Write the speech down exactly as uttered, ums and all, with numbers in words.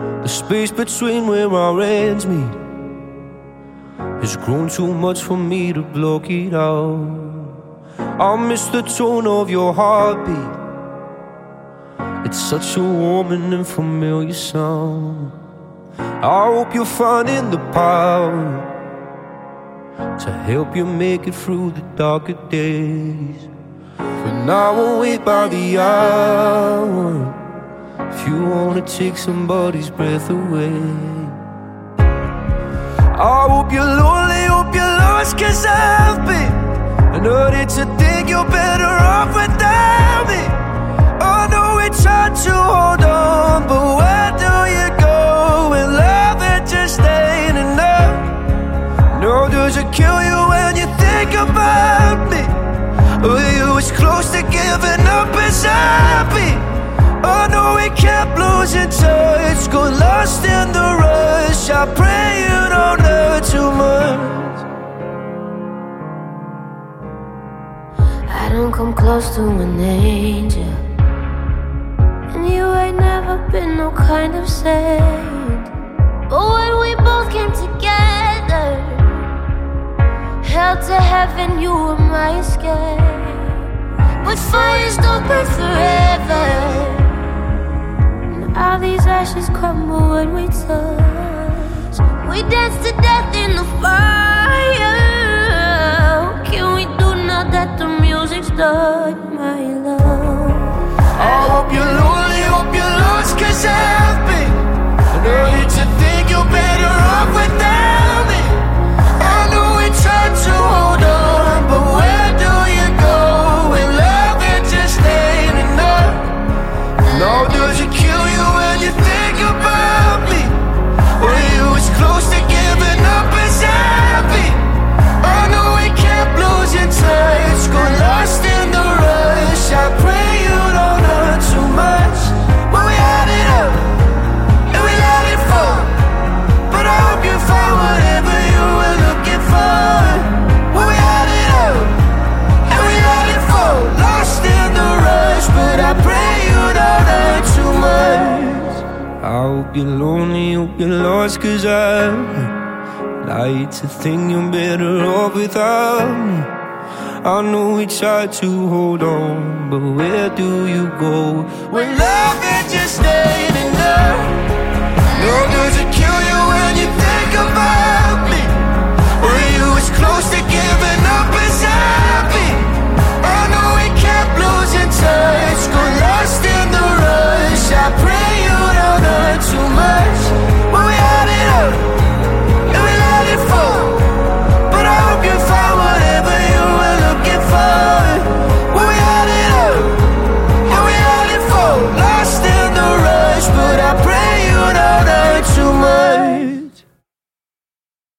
The space between where our ends meet has grown too much for me to block it out. I miss the tone of your heartbeat. It's such a warm and familiar sound. I hope you're finding the power to help you make it through the darker days. But now I'll wait by the hour if you wanna take somebody's breath away. I hope you're lonely, hope you're lost, cause I've been. I know that you think you're better off without me. I know it's hard to hold on, but where do you go when love it just ain't enough? No, does it kill you when you think about me? Were you as close to giving up as I've been? I know we kept losing touch, got lost in the rush. I pray you don't hurt too much. I don't come close to an angel, and you ain't never been no kind of saint. But when we both came together, held to heaven, you were my escape. But fires don't burn forever, and all these ashes crumble when we touch. We dance to death in the fire. What can we do now that the music's done, my love? I hope you're lonely, hope you're lost, cause I've been. I know that you think you're better off without me. I know it's hard to hold on, but where do you go when love it just ain't enough? No, does it kill you when you think about me? Were you as close to giving up as I've been? I know we kept losing touch, got lost in the rush. I pray you don't hurt too much. When we had it up and we let it fall, but I hope you find whatever you were looking for. When we had it up and we let it fall, lost in the rush, but I pray you don't hurt too much. I hope you're lonely, hope you're lost, cause I like to think you're better off without me. I know it's hard to hold on, but where do you go when love it just stays?